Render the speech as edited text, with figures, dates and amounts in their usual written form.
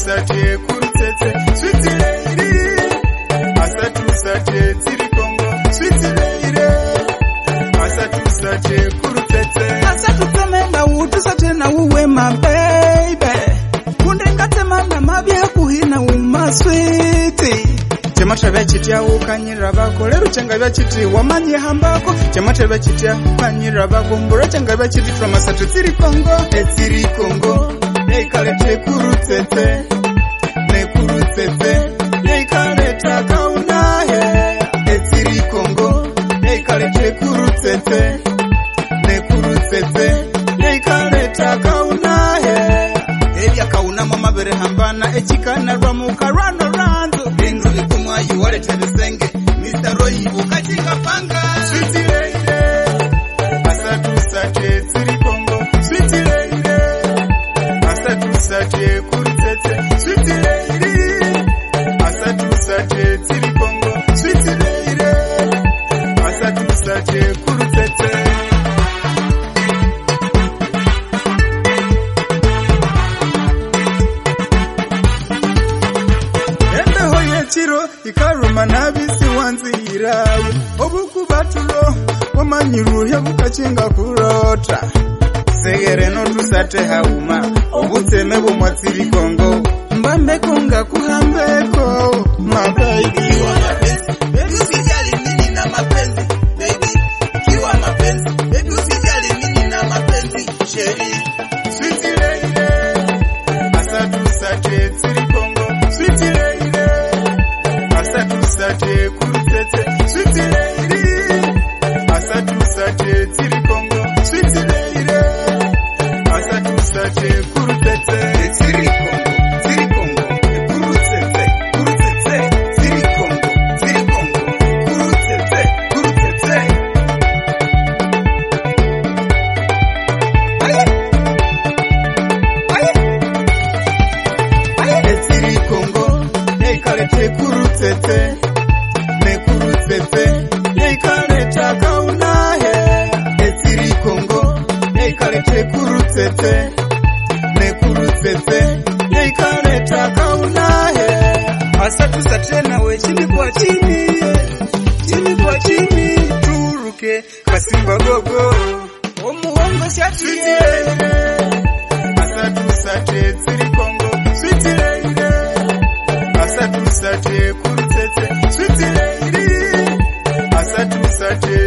asatusache kurutete sweet lady asatusache tiri Kongo sweet lady asatusache kurutete asatutamenda utusate na uwe my baby kundengate na mabya kuhina uma sweet Chemata bachitya ukanyira bako lero changa bachiti wamanye hambako chemata bachitya ukanyira bako mbura changa bachiti from asatu tiri Kongo eikalete kurutete ne kurutete eikaleta kaunahe etiri Kongo eikalete kurutete ne kurutete eikaleta kaunahe ebya kauna mama bere hambana echikana rwamuka rano ranzo inguli kumwa yuwale tebesenge Mr. Roy ukachinga panga sweet lady asatusache tiri Kongo sweet lady asatusache kurutete sweet lady asatusache tiri Kongo sweet lady asatusache kurutete Chiro ikaruma nabisi wanzirayo obukubatulo wamanyiru yabukachinga kurota segere no tusate hauma obuteme bumwatsiri Kongo mbambe konga kuhambeko mababy wa mapenzi baby usijali mimi na mapenzi baby kiwa mapenzi baby usijali mimi na mapenzi sheri sweet lady asatusache tiri Kongo sweet lady asatusache kurutete sweet lady asatusache tiri Kongo sweet lady asatusache kurutete tiri Kongo kurutete tiri Kongo kurutete tiri Kongo eikalete kurutete ne kurutete eikaleta kaunahe etiri Kongo eikalete kurutete ne kurutete eikaleta kaunahe asatusache nawe chini kwa chini turuke kasimba gogo omuhongo shati asatusache tiri Kongo sweet lady asatusache kurutete sweet lady asatusache